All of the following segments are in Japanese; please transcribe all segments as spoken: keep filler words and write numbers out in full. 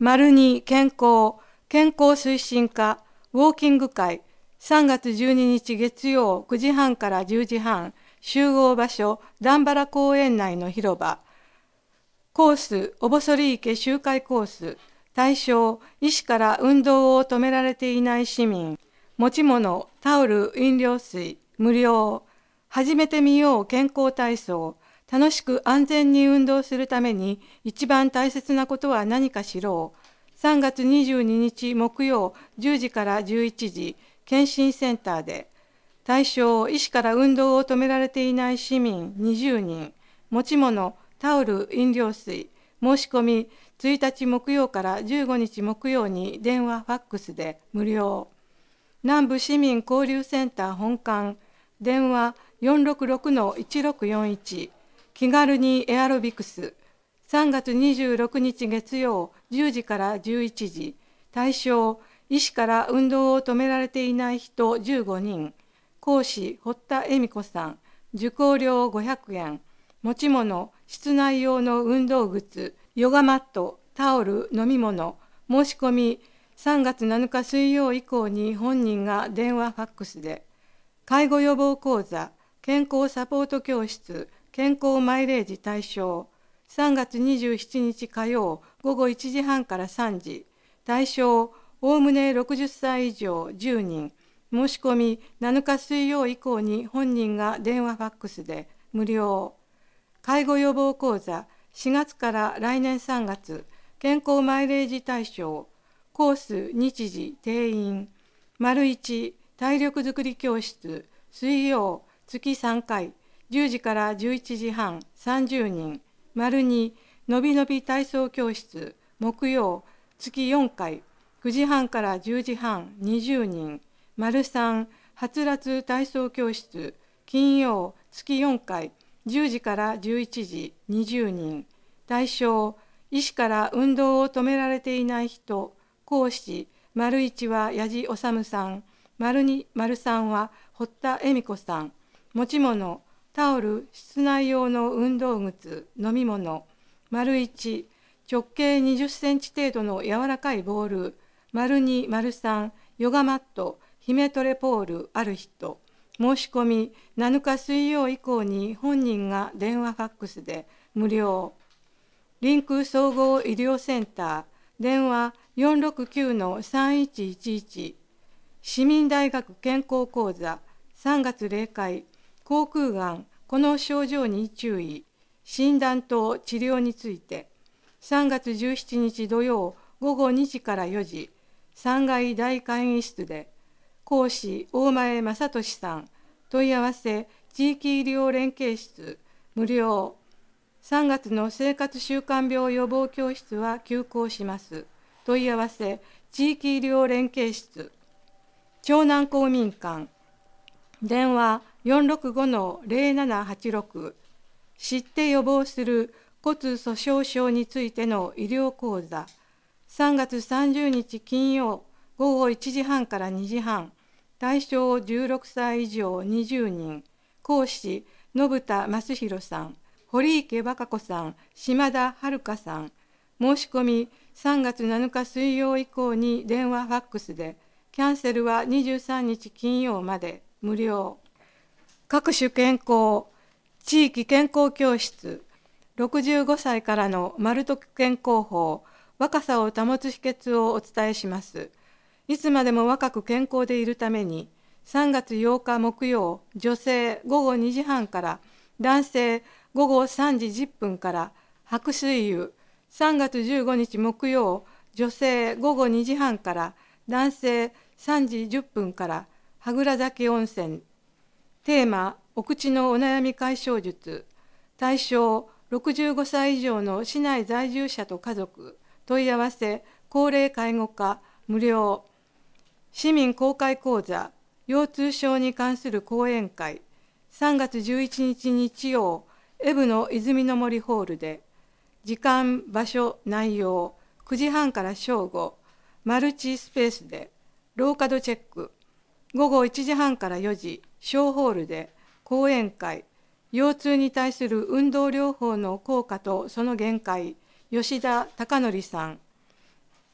丸に健康、健康推進課、ウォーキング会、さんがつじゅうににち月曜くじはんからじゅうじはん、集合場所、段原公園内の広場。コース、おぼそり池周回コース。対象、医師から運動を止められていない市民。持ち物、タオル、飲料水、無料。始めてみよう健康体操。楽しく安全に運動するために一番大切なことは何か知ろう。さんがつにじゅうににち木曜じゅうじからじゅういちじ、検診センターで。対象、医師から運動を止められていない市民にじゅうにん。持ち物、タオル、飲料水。申し込み、ついたち木曜からじゅうごにち木曜に電話、ファックスで無料。南部市民交流センター本館、電話 よんろくろくのいちろくよんいち。気軽にエアロビクス。さんがつにじゅうろくにち月曜じゅうじからじゅういちじ。対象、医師から運動を止められていない人じゅうごにん。講師、堀田恵美子さん。受講料ごひゃくえん。持ち物、室内用の運動靴、ヨガマット、タオル、飲み物。申し込み、さんがつなのか水曜以降に本人が電話、ファックスで。介護予防講座、健康サポート教室、健康マイレージ対象。さんがつにじゅうしちにち火曜ごごいちじはんからさんじ。対象、おおむねろくじゅっさい以上じゅうにん。申し込みなのか水曜以降に本人が電話、ファックスで無料。介護予防講座、しがつから来年さんがつ、健康マイレージ対象。コース、日時、定員。丸いち、体力づくり教室、水曜、月さんかい、じゅうじからじゅういちじはん、さんじゅうにん。丸に、のびのび体操教室、木曜、月よんかい、くじはんからじゅうじはん、にじゅうにん。丸さん、はつらつ体操教室、金曜、月よんかい、じゅうじからじゅういちじ、にじゅうにん。対象、医師から運動を止められていない人。講師、丸いちは矢地治さん。丸に、丸さんは堀田恵美子さん。持ち物、タオル、室内用の運動靴、飲み物。丸いち、直径にじゅっセンチ程度の柔らかいボール。丸に、丸さん、ヨガマット、姫トレポールある人。申し込みなのか水曜以降に本人が電話、ファックスで無料。リンク総合医療センター、電話 よんろくきゅうのさんいちいちいち。市民大学健康講座、さんがつ例会、口腔がん、この症状に注意、診断と治療について。さんがつじゅうしちにち土曜ごごにじからよじ、さんがい大会議室で。講師、大前正俊さん。問い合わせ、地域医療連携室、無料。さんがつの生活習慣病予防教室は休校します。問い合わせ、地域医療連携室。長南公民館。電話 よんろくごのぜろななはちろく。知って予防する骨粗しょう症についての医療講座。さんがつさんじゅうにち金曜ごごいちじはんからにじはん。対象じゅうろくさい以上にじゅうにん。講師、信田正弘さん。堀池和歌子さん、島田遥さん。申し込みさんがつなのか水曜以降に電話、ファックスで。キャンセルはにじゅうさんにち金曜まで無料。各種健康、地域健康教室。ろくじゅうごさいからの丸徳健康法、若さを保つ秘訣をお伝えします。いつまでも若く健康でいるために、さんがつようか木曜、女性ごごにじはんから、男性ごごさんじじゅっぷんから白水湯。さんがつじゅうごにち木曜、女性ごごにじはんから、男性さんじじゅっぷんから羽倉崎温泉。テーマ、お口のお悩み解消術。対象、ろくじゅうごさい以上の市内在住者と家族。問い合わせ、高齢介護課、無料。市民公開講座、腰痛症に関する講演会。さんがつじゅういちにち日曜、エブの泉の森ホールで。時間、場所、内容、くじはんから正午。マルチスペースで。ローカドチェック。ごごいちじはんからよじ、小ホールで。講演会。腰痛に対する運動療法の効果とその限界。吉田貴則さん。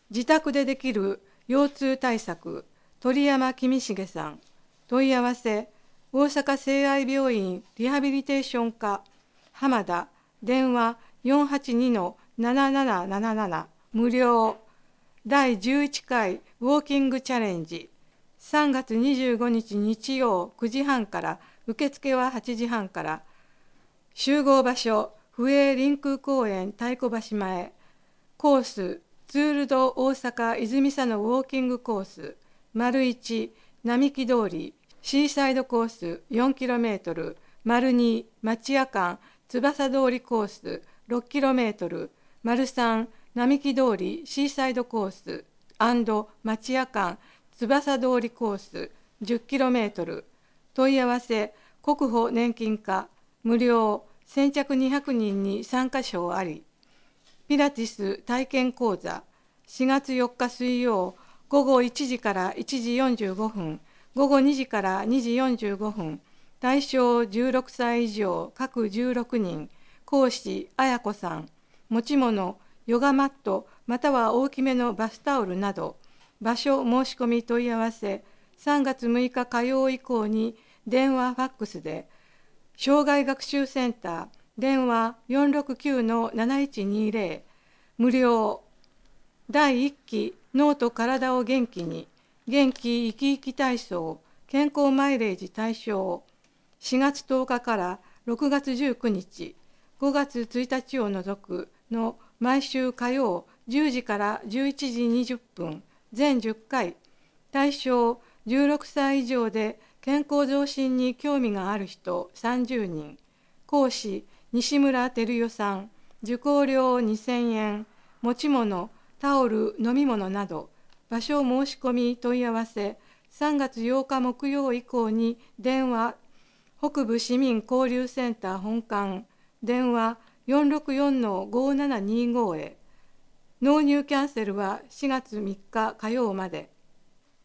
自宅でできる腰痛対策、鳥山公重さん。問い合わせ、大阪聖愛病院リハビリテーション科、浜田、電話 よんはちにのなななななななな、無料。だいじゅういっかいウォーキングチャレンジ。さんがつにじゅうごにち日曜くじはんから、受付ははちじはんから。集合場所、府営臨空公園太鼓橋前。コース、ツールド大阪泉佐野ウォーキングコース。丸いち、並木通り、シーサイドコース よんキロメートル。丸に、町屋間、翼通りコース ろっキロメートル。丸さん、並木通りシーサイドコース町屋間翼通りコース じゅっキロメートル。問い合わせ、国保年金課、無料、先着にひゃくにんに参加賞あり。ピラティス体験講座、しがつよっか水曜、午後いちじからいちじよんじゅうごふん、午後にじからにじよんじゅうごふん、対象じゅうろくさい以上、各じゅうろくにん、講師、あやこさん、持ち物、ヨガマット、または大きめのバスタオルなど、場所申し込み問い合わせ、さんがつむいか火曜以降に電話ファックスで、障害学習センター、電話 よんろくきゅうのなないちにぜろ、無料。だいいっき脳と体を元気に、元気生き生き体操、健康マイレージ対象。しがつとおかからろくがつじゅうくにち、ごがつついたちを除くの毎週火曜じゅうじからじゅういちじにじゅっぷん、全じゅっかい。対象じゅうろくさい以上で健康増進に興味がある人さんじゅうにん。講師、西村照代さん。受講料にせんえん。持ち物、タオル、飲み物など。場所申し込み問い合わせ、さんがつようか木曜以降に電話、北部市民交流センター本館、電話 よんろくよんのごななにご へ。納入キャンセルはしがつみっか火曜まで。